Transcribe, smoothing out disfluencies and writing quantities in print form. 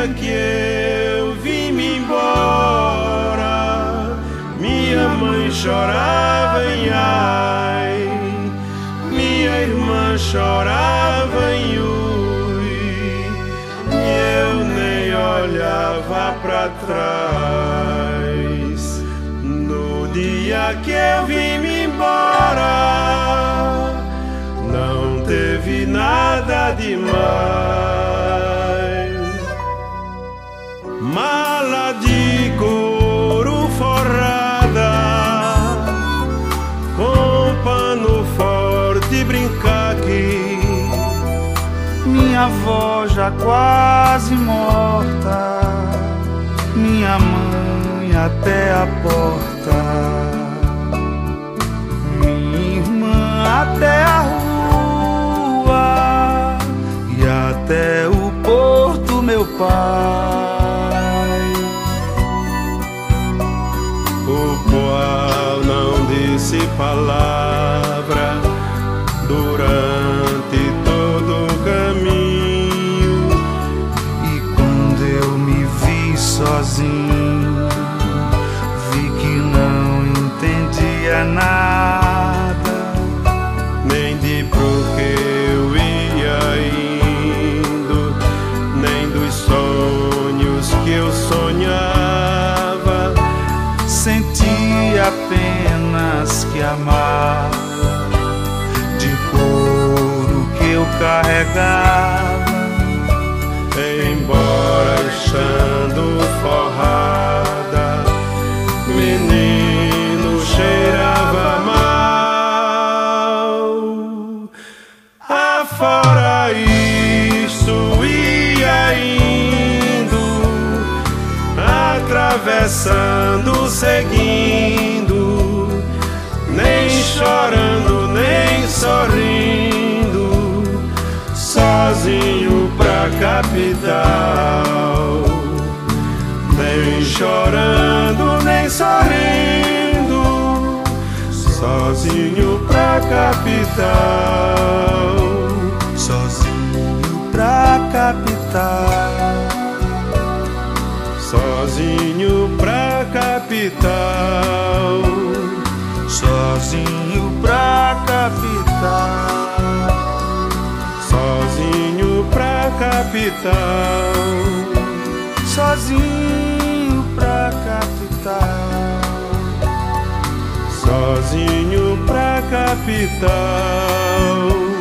que eu vim-me embora, minha mãe chorava em ai, minha irmã chorava em ui, e eu nem olhava pra trás. No dia que eu vim-me embora, não teve nada demais. Mala de couro forrada, com pano forte brincar aqui. Minha avó já quase morta, minha mãe até a porta, minha irmã até a rua e até o porto, meu pai, o qual não disse palavra durante todo o caminho. e quando eu me vi sozinho, vi que não entendia nada, Nem de porque eu ia indo, nem dos sonhos que eu sonhava. senti apenas que a mala de couro que eu carregava, Embora estando forrada, menino cheirava mal. Afora isso ia indo, atravessando, seguindo, nem chorando, nem sorrindo, sozinho pra capital. Nem chorando, nem sorrindo, sozinho pra capital. sozinho pra capital, Sozinho pra capital. sozinho pra capital, Sozinho pra capital. sozinho pra capital, Sozinho pra capital.